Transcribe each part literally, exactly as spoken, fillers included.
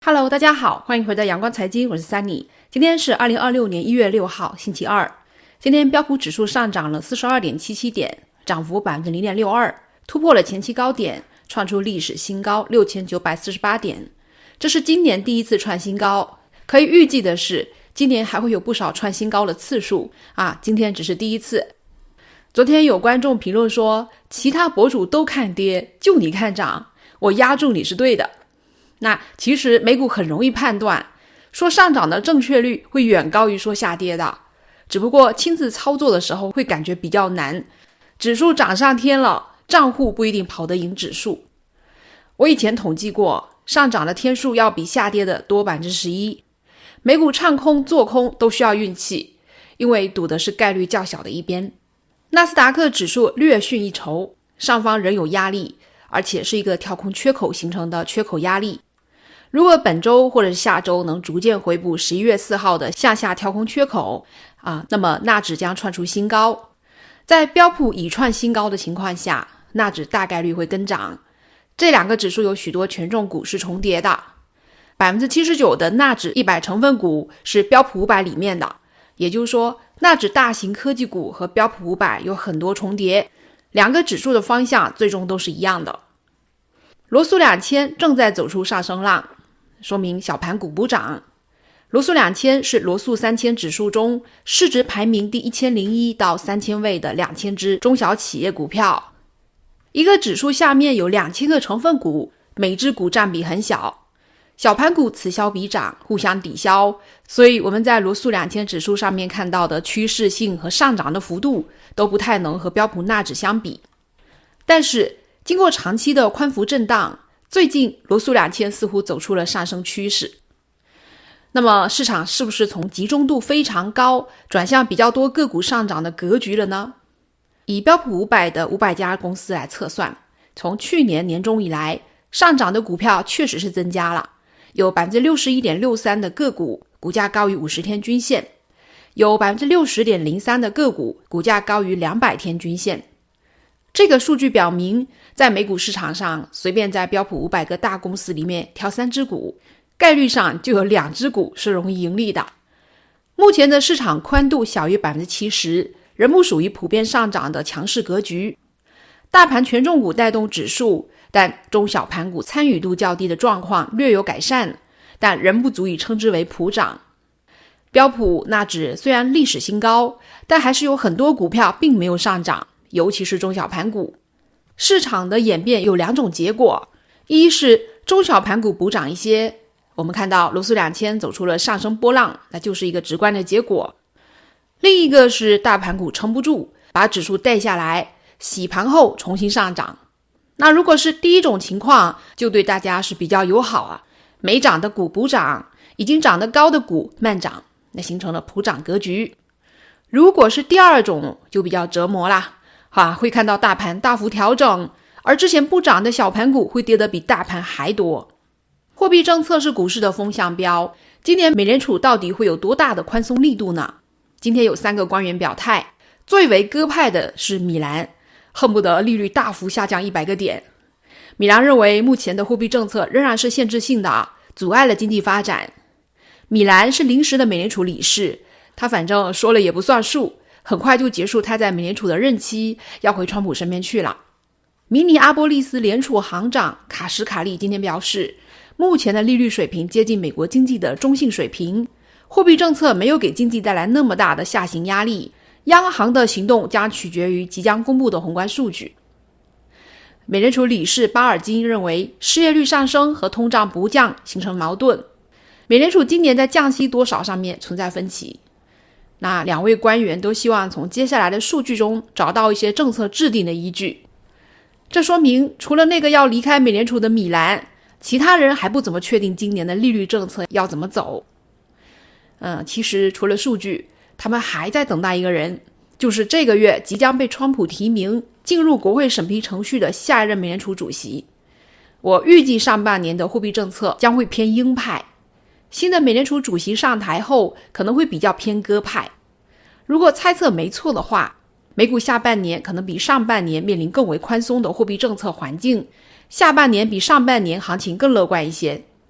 Hello， 大家好，欢迎回到阳光财经，我是 Sunny。今天是二零二六年一月六号，星期二。今天标普指数上涨了 四十二点七七 点，涨幅 百分之零点六二， 突破了前期高点，创出历史新高六千九百四十八点。这是今年第一次创新高，可以预计的是，今年还会有不少创新高的次数啊，今天只是第一次。昨天有观众评论说，其他博主都看跌，就你看涨，我押中你是对的。那其实美股很容易判断，说上涨的正确率会远高于说下跌的，只不过亲自操作的时候会感觉比较难。指数涨上天了，账户不一定跑得赢指数。我以前统计过，上涨的天数要比下跌的多 百分之十一。 美股唱空做空都需要运气，因为赌的是概率较小的一边。纳斯达克指数略逊一筹，上方仍有压力，而且是一个跳空缺口形成的缺口压力。如果本周或者是下周能逐渐回补十一月四号的向下跳空缺口啊，那么纳指将创出新高。在标普已创新高的情况下，纳指大概率会跟涨。这两个指数有许多权重股是重叠的， 百分之七十九 的纳指一百成分股是标普五百里面的，也就是说纳指大型科技股和标普五百有很多重叠，两个指数的方向最终都是一样的。罗素两千正在走出上升浪，说明小盘股补涨。罗素两千是罗素三千指数中市值排名第一千零一到三千位的两千只中小企业股票。一个指数下面有两千个成分股，每只股占比很小，小盘股此消彼长，互相抵消，所以我们在罗素两千指数上面看到的趋势性和上涨的幅度都不太能和标普纳指相比。但是经过长期的宽幅震荡，最近罗素两千似乎走出了上升趋势。那么市场是不是从集中度非常高转向比较多个股上涨的格局了呢？以标普五百的五百家公司来测算，从去年年中以来，上涨的股票确实是增加了，有 百分之六十一点六三 的个股股价高于五十天均线，有 百分之六十点零三 的个股股价高于两百天均线。这个数据表明，在美股市场上，随便在标普五百个大公司里面挑三只股，概率上就有两只股是容易盈利的。目前的市场宽度小于 百分之七十， 仍不属于普遍上涨的强势格局。大盘权重股带动指数，但中小盘股参与度较低的状况略有改善，但仍不足以称之为普涨。标普纳指虽然历史新高，但还是有很多股票并没有上涨，尤其是中小盘股。市场的演变有两种结果，一是中小盘股补涨一些，我们看到罗素两千走出了上升波浪，那就是一个直观的结果。另一个是大盘股撑不住，把指数带下来，洗盘后重新上涨。那如果是第一种情况，就对大家是比较友好啊，没涨的股补涨，已经涨得高的股慢涨，那形成了普涨格局。如果是第二种，就比较折磨啦啊，会看到大盘大幅调整，而之前不涨的小盘股会跌得比大盘还多。货币政策是股市的风向标，今年美联储到底会有多大的宽松力度呢？今天有三个官员表态，最为鸽派的是米兰，恨不得利率大幅下降一百个点。米兰认为目前的货币政策仍然是限制性的，阻碍了经济发展。米兰是临时的美联储理事，他反正说了也不算数，很快就结束他在美联储的任期，要回川普身边去了。明尼阿波利斯联储行长卡什卡利今天表示，目前的利率水平接近美国经济的中性水平，货币政策没有给经济带来那么大的下行压力，央行的行动将取决于即将公布的宏观数据。美联储理事巴尔金认为，失业率上升和通胀不降形成矛盾，美联储今年在降息多少上面存在分歧。那两位官员都希望从接下来的数据中找到一些政策制定的依据。这说明除了那个要离开美联储的米兰，其他人还不怎么确定今年的利率政策要怎么走。嗯，其实除了数据，他们还在等待一个人，就是这个月即将被川普提名进入国会审批程序的下一任美联储主席。我预计上半年的货币政策将会偏鹰派，新的美联储主席上台后可能会比较偏鸽派。如果猜测没错的话，美股下半年可能比上半年面临更为宽松的货币政策环境，下半年比上半年行情更乐观一些。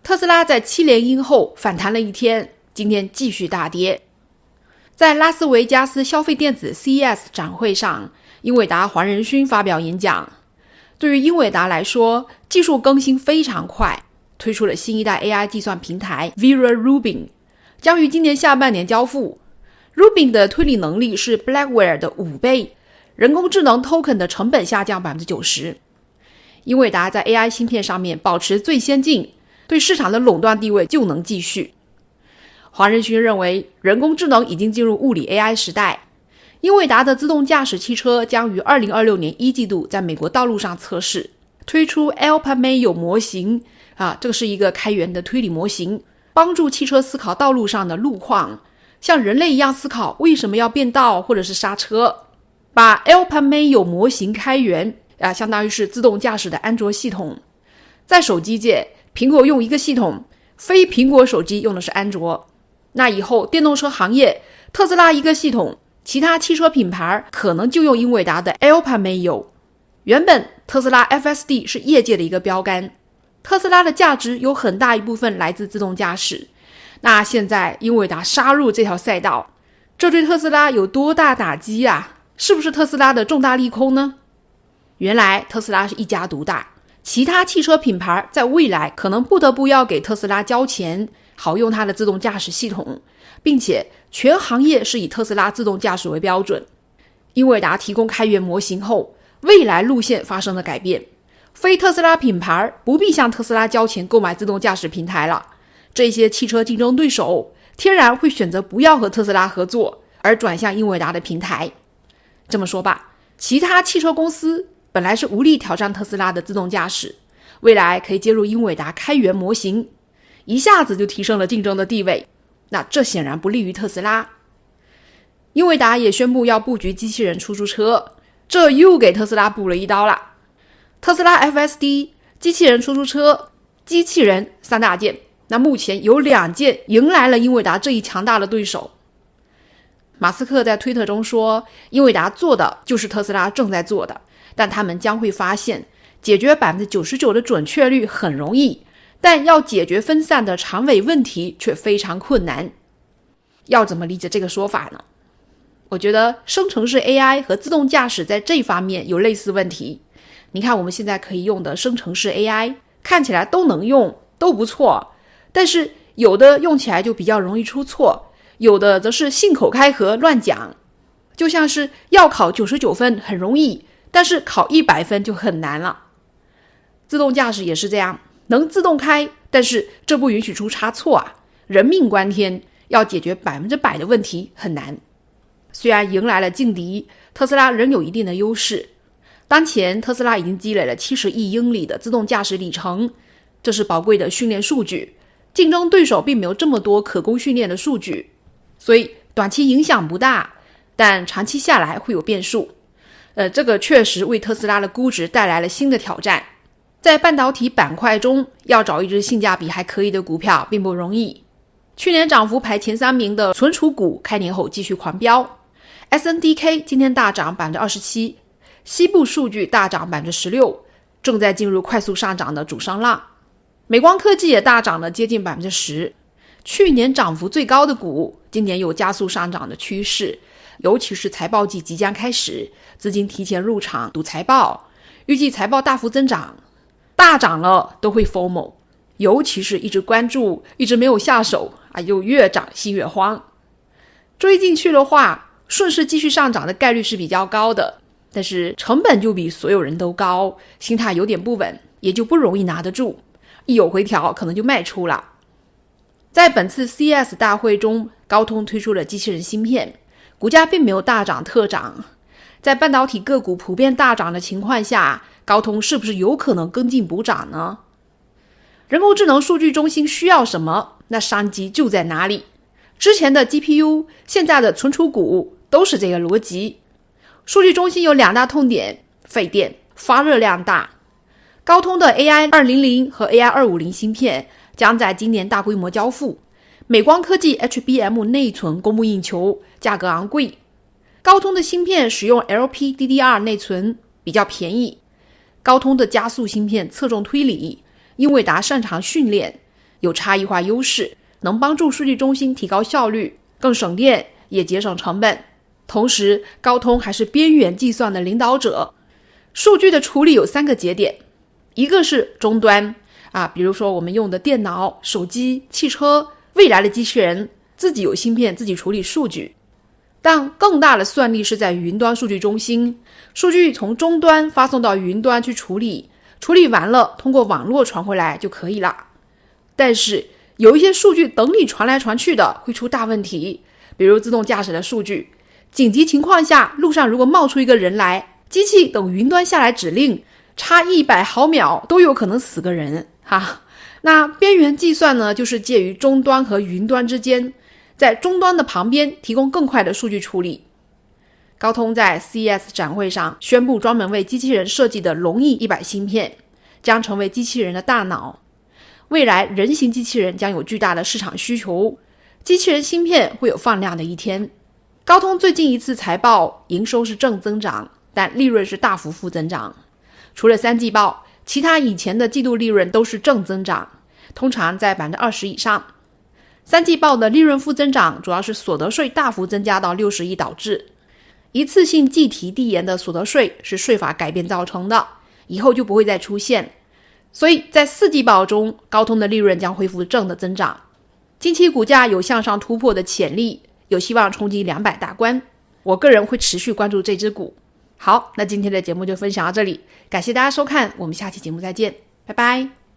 特斯拉在七连阴后反弹了一天，今天继续大跌。在拉斯维加斯消费电子 C E S 展会上，英伟达黄仁勋发表演讲。对于英伟达来说，技术更新非常快，推出了新一代 A I 计算平台 Vera Rubin， 将于今年下半年交付。Rubin 的推理能力是 Blackwell 的五倍，人工智能 token 的成本下降 百分之九十。 英伟达在 A I 芯片上面保持最先进，对市场的垄断地位就能继续。黄仁勋认为，人工智能已经进入物理 A I 时代。英伟达的自动驾驶汽车将于二零二六年一季度在美国道路上测试，推出 AlphaMayo 模型啊，这个是一个开源的推理模型，帮助汽车思考道路上的路况，像人类一样思考为什么要变道或者是刹车。把 AlphaMayo 模型开源啊，相当于是自动驾驶的安卓系统。在手机界，苹果用一个系统，非苹果手机用的是安卓。那以后电动车行业，特斯拉一个系统，其他汽车品牌可能就用英伟达的 AlphaMayo。 原本特斯拉 F S D 是业界的一个标杆，特斯拉的价值有很大一部分来自自动驾驶。那现在英伟达杀入这条赛道，这对特斯拉有多大打击啊？是不是特斯拉的重大利空呢？原来特斯拉是一家独大，其他汽车品牌在未来可能不得不要给特斯拉交钱，好用它的自动驾驶系统，并且全行业是以特斯拉自动驾驶为标准。英伟达提供开源模型后，未来路线发生了改变，非特斯拉品牌不必向特斯拉交钱购买自动驾驶平台了。这些汽车竞争对手天然会选择不要和特斯拉合作，而转向英伟达的平台。这么说吧，其他汽车公司本来是无力挑战特斯拉的自动驾驶，未来可以接入英伟达开源模型，一下子就提升了竞争的地位。那这显然不利于特斯拉。英伟达也宣布要布局机器人出租车，这又给特斯拉补了一刀了。特斯拉 F S D、 机器人出租车、机器人三大件，那目前有两件迎来了英伟达这一强大的对手。马斯克在推特中说，英伟达做的就是特斯拉正在做的，但他们将会发现，解决 百分之九十九 的准确率很容易，但要解决分散的长尾问题却非常困难。要怎么理解这个说法呢？我觉得生成式 A I 和自动驾驶在这方面有类似问题。你看我们现在可以用的生成式 A I 看起来都能用，都不错，但是有的用起来就比较容易出错，有的则是信口开河乱讲。就像是要考九十九分很容易，但是考一百分就很难了。自动驾驶也是这样，能自动开，但是这不允许出差错啊，人命关天，要解决百分之百的问题很难。虽然迎来了劲敌，特斯拉仍有一定的优势。当前特斯拉已经积累了七十亿英里的自动驾驶里程，这是宝贵的训练数据，竞争对手并没有这么多可供训练的数据，所以短期影响不大，但长期下来会有变数。呃，这个确实为特斯拉的估值带来了新的挑战。在半导体板块中，要找一只性价比还可以的股票并不容易。去年涨幅排前三名的存储股开年后继续狂飙， S N D K 今天大涨 百分之二十七， 西部数据大涨 百分之十六， 正在进入快速上涨的主升浪。美光科技也大涨了接近 百分之十， 去年涨幅最高的股今年有加速上涨的趋势，尤其是财报季即将开始，资金提前入场赌财报，预计财报大幅增长，大涨了都会 FOMO， 尤其是一直关注一直没有下手啊，又越涨心越慌。追进去的话，顺势继续上涨的概率是比较高的，但是成本就比所有人都高，心态有点不稳，也就不容易拿得住，一有回调可能就卖出了。在本次 C E S 大会中，高通推出了机器人芯片，股价并没有大涨特涨。在半导体个股普遍大涨的情况下，高通是不是有可能跟进补涨呢？人工智能数据中心需要什么，那商机就在哪里。之前的 G P U， 现在的存储股都是这个逻辑。数据中心有两大痛点，费电，发热量大。高通的 A I 二百和 A I 二百五十 芯片将在今年大规模交付，美光科技 H B M 内存供不应求，价格昂贵。高通的芯片使用 L P D D R 内存比较便宜，高通的加速芯片侧重推理，英伟达擅长训练， 有差异化优势，能帮助数据中心提高效率，更省电也节省成本。同时，高通还是边缘计算的领导者。数据的处理有三个节点，一个是终端啊，比如说我们用的电脑、手机、汽车，未来的机器人自己有芯片，自己处理数据。但更大的算力是在云端数据中心，数据从终端发送到云端去处理，处理完了通过网络传回来就可以了。但是有一些数据等你传来传去的会出大问题，比如自动驾驶的数据，紧急情况下路上如果冒出一个人来，机器等云端下来指令，差一百毫秒都有可能死个人哈。那边缘计算呢，就是介于终端和云端之间，在终端的旁边提供更快的数据处理。高通在 C E S 展会上宣布专门为机器人设计的龙翼一百芯片将成为机器人的大脑，未来人形机器人将有巨大的市场需求，机器人芯片会有放量的一天。高通最近一次财报营收是正增长，但利润是大幅负增长。除了三季报，其他以前的季度利润都是正增长，通常在 百分之二十 以上。三季报的利润负增长主要是所得税大幅增加到六十亿导致。一次性计提递延的所得税是税法改变造成的，以后就不会再出现。所以在四季报中，高通的利润将恢复正的增长。近期股价有向上突破的潜力，有希望冲击两百大关。我个人会持续关注这只股。好，那今天的节目就分享到这里，感谢大家收看，我们下期节目再见，拜拜。